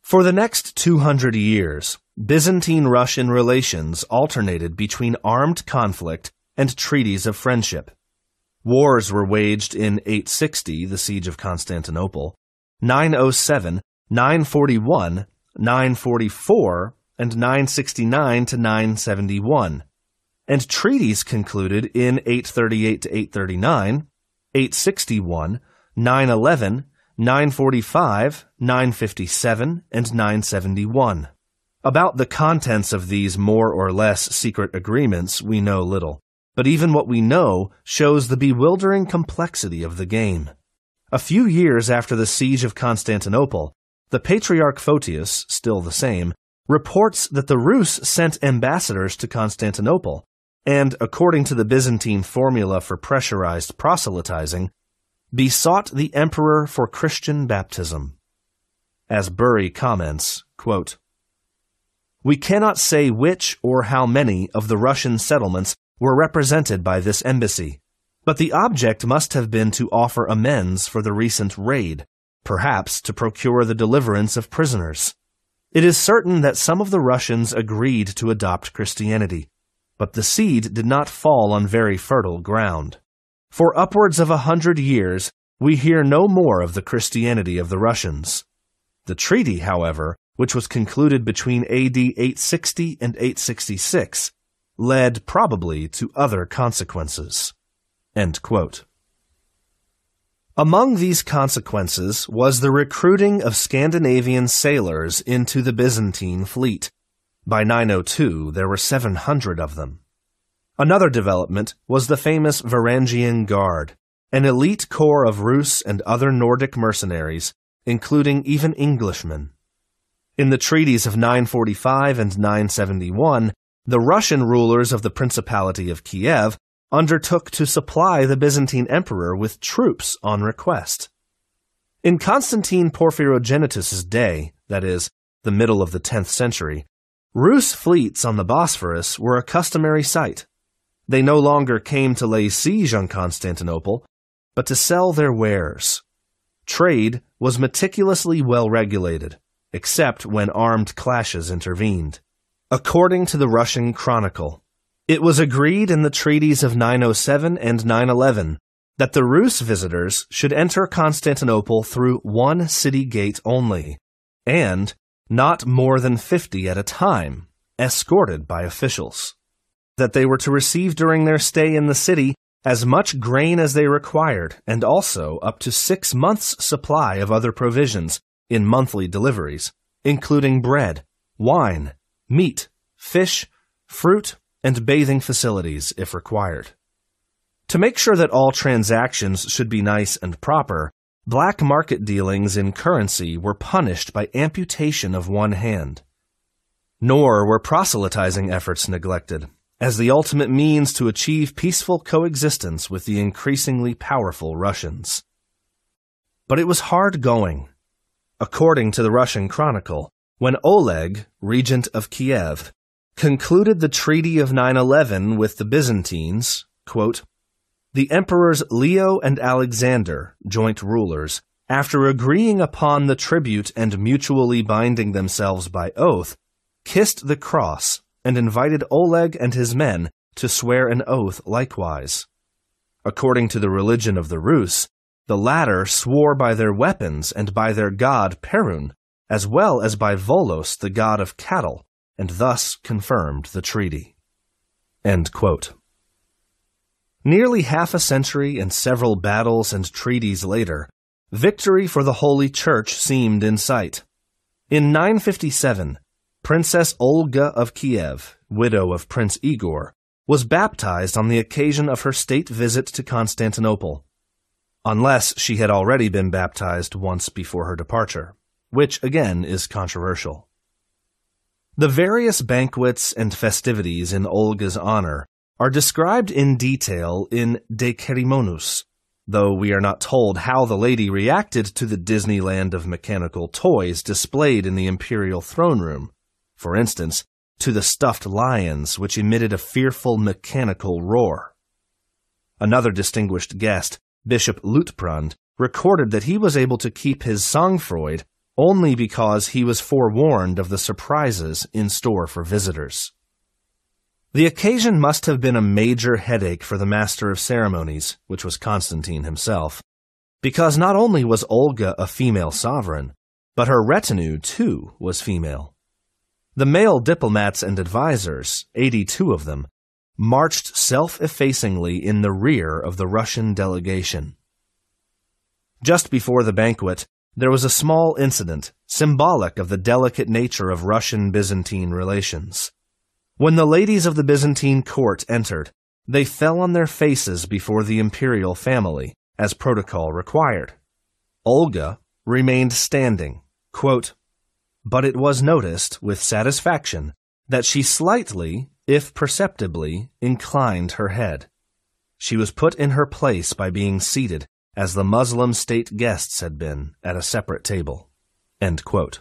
For the next 200 years, Byzantine-Russian relations alternated between armed conflict and treaties of friendship. Wars were waged in 860, the Siege of Constantinople, 907, 941, 944, and 969 to 971, and treaties concluded in 838 to 839, 861, 911, 945, 957, and 971. About the contents of these more or less secret agreements we know little, but even what we know shows the bewildering complexity of the game. A few years after the Siege of Constantinople, the Patriarch Photius, still the same, reports that the Rus sent ambassadors to Constantinople, and, according to the Byzantine formula for pressurized proselytizing, besought the emperor for Christian baptism. As Bury comments, quote, "We cannot say which or how many of the Russian settlements were represented by this embassy, but the object must have been to offer amends for the recent raid, perhaps to procure the deliverance of prisoners. It is certain that some of the Russians agreed to adopt Christianity, but the seed did not fall on very fertile ground. For upwards of 100 years, we hear no more of the Christianity of the Russians. The treaty, however, which was concluded between AD 860 and 866, led probably to other consequences." End quote. Among these consequences was the recruiting of Scandinavian sailors into the Byzantine fleet. By 902, there were 700 of them. Another development was the famous Varangian Guard, an elite corps of Rus and other Nordic mercenaries, including even Englishmen. In the treaties of 945 and 971, the Russian rulers of the Principality of Kiev undertook to supply the Byzantine emperor with troops on request. In Constantine Porphyrogenitus' day, that is, the middle of the 10th century, Rus fleets on the Bosphorus were a customary sight. They no longer came to lay siege on Constantinople, but to sell their wares. Trade was meticulously well regulated, except when armed clashes intervened. According to the Russian Chronicle, it was agreed in the treaties of 907 and 911 that the Rus visitors should enter Constantinople through one city gate only, and not more than 50 at a time, escorted by officials. That they were to receive during their stay in the city as much grain as they required, and also up to 6 months' supply of other provisions in monthly deliveries, including bread, wine, meat, fish, fruit, and bathing facilities if required. To make sure that all transactions should be nice and proper, black market dealings in currency were punished by amputation of one hand. Nor were proselytizing efforts neglected, as the ultimate means to achieve peaceful coexistence with the increasingly powerful Russians. But it was hard going. According to the Russian Chronicle, when Oleg, regent of Kiev, concluded the Treaty of 911 with the Byzantines, quote, "The emperors Leo and Alexander, joint rulers, after agreeing upon the tribute and mutually binding themselves by oath, kissed the cross and invited Oleg and his men to swear an oath likewise. According to the religion of the Rus, the latter swore by their weapons and by their god Perun, as well as by Volos, the god of cattle, and thus confirmed the treaty." End quote. Nearly half a century and several battles and treaties later, victory for the Holy Church seemed in sight. In 957, Princess Olga of Kiev, widow of Prince Igor, was baptized on the occasion of her state visit to Constantinople, unless she had already been baptized once before her departure, which again is controversial. The various banquets and festivities in Olga's honor are described in detail in De Cerimonus, though we are not told how the lady reacted to the Disneyland of mechanical toys displayed in the imperial throne room, for instance, to the stuffed lions which emitted a fearful mechanical roar. Another distinguished guest, Bishop Luitprand, recorded that he was able to keep his Sangfreude, only because he was forewarned of the surprises in store for visitors. The occasion must have been a major headache for the master of ceremonies, which was Constantine himself, because not only was Olga a female sovereign, but her retinue, too, was female. The male diplomats and advisors, 82 of them, marched self-effacingly in the rear of the Russian delegation. Just before the banquet, there was a small incident, symbolic of the delicate nature of Russian-Byzantine relations. When the ladies of the Byzantine court entered, they fell on their faces before the imperial family, as protocol required. Olga remained standing, quote, but it was noticed with satisfaction that she slightly, if perceptibly, inclined her head. She was put in her place by being seated as the Muslim state guests had been at a separate table. End quote.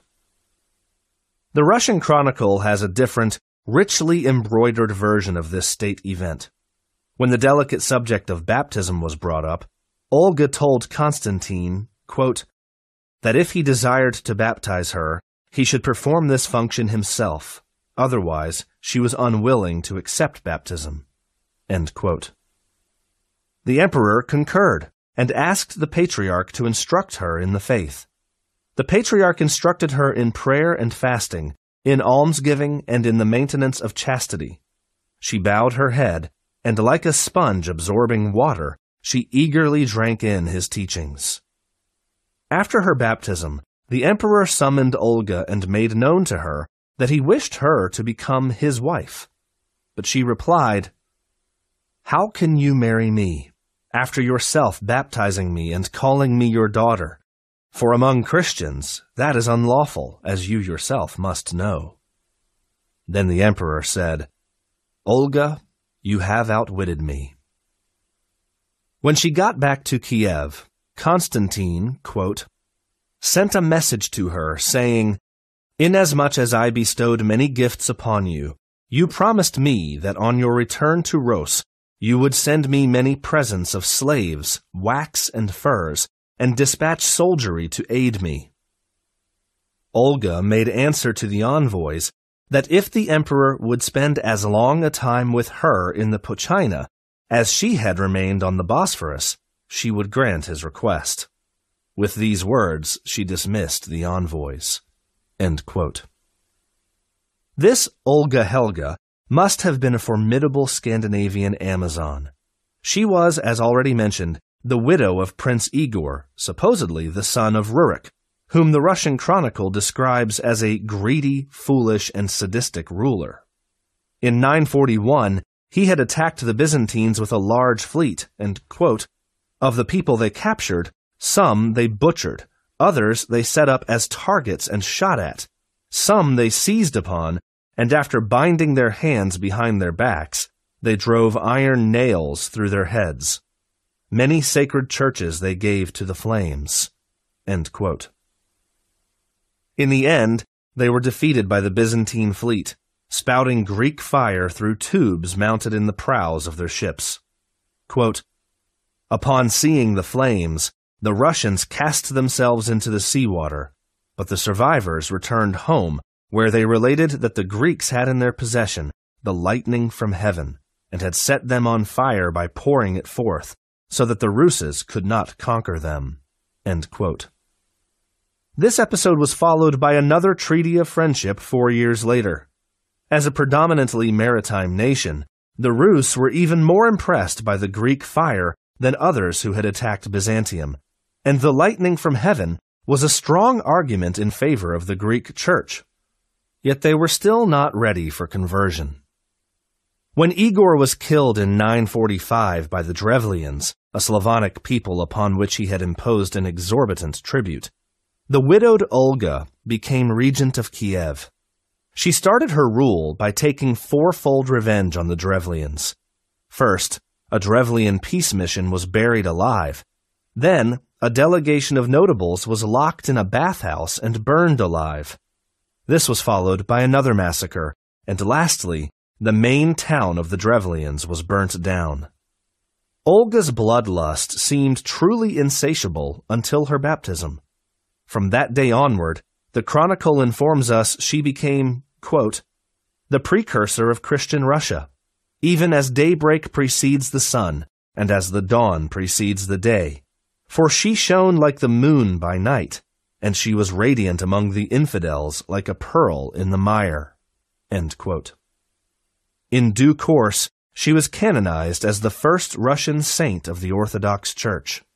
The Russian Chronicle has a different, richly embroidered version of this state event. When the delicate subject of baptism was brought up, Olga told Constantine, quote, that if he desired to baptize her, he should perform this function himself. Otherwise, she was unwilling to accept baptism. End quote. The emperor concurred and asked the patriarch to instruct her in the faith. The patriarch instructed her in prayer and fasting, in almsgiving, and in the maintenance of chastity. She bowed her head, and like a sponge absorbing water, she eagerly drank in his teachings. After her baptism, the emperor summoned Olga and made known to her that he wished her to become his wife. But she replied, "How can you marry me, after yourself baptizing me and calling me your daughter? For among Christians, that is unlawful, as you yourself must know." Then the emperor said, "Olga, you have outwitted me." When she got back to Kiev, Constantine, quote, sent a message to her, saying, "Inasmuch as I bestowed many gifts upon you, you promised me that on your return to Rus, you would send me many presents of slaves, wax, and furs, and dispatch soldiery to aid me." Olga made answer to the envoys that if the emperor would spend as long a time with her in the Pochina as she had remained on the Bosphorus, she would grant his request. With these words, she dismissed the envoys. End quote. This Olga Helga must have been a formidable Scandinavian Amazon. She was, as already mentioned, the widow of Prince Igor, supposedly the son of Rurik, whom the Russian Chronicle describes as a greedy, foolish, and sadistic ruler. In 941, he had attacked the Byzantines with a large fleet, and, quote, of the people they captured, some they butchered, others they set up as targets and shot at, some they seized upon, and after binding their hands behind their backs, they drove iron nails through their heads. Many sacred churches they gave to the flames. End quote. In the end, they were defeated by the Byzantine fleet, spouting Greek fire through tubes mounted in the prows of their ships. Quote, upon seeing the flames, the Russians cast themselves into the seawater, but the survivors returned home, where they related that the Greeks had in their possession the lightning from heaven, and had set them on fire by pouring it forth, so that the Russes could not conquer them. End quote. This episode was followed by another treaty of friendship 4 years later. As a predominantly maritime nation, the Rus were even more impressed by the Greek fire than others who had attacked Byzantium, and the lightning from heaven was a strong argument in favor of the Greek church. Yet they were still not ready for conversion. When Igor was killed in 945 by the Drevlians, a Slavonic people upon which he had imposed an exorbitant tribute, the widowed Olga became regent of Kiev. She started her rule by taking fourfold revenge on the Drevlians. First, a Drevlian peace mission was buried alive. Then, a delegation of notables was locked in a bathhouse and burned alive. This was followed by another massacre, and lastly, the main town of the Drevlians was burnt down. Olga's bloodlust seemed truly insatiable until her baptism. From that day onward, The Chronicle informs us she became, quote, the precursor of Christian Russia, even as daybreak precedes the sun, and as the dawn precedes the day. For she shone like the moon by night, and she was radiant among the infidels like a pearl in the mire. End quote. In due course, she was canonized as the first Russian saint of the Orthodox Church.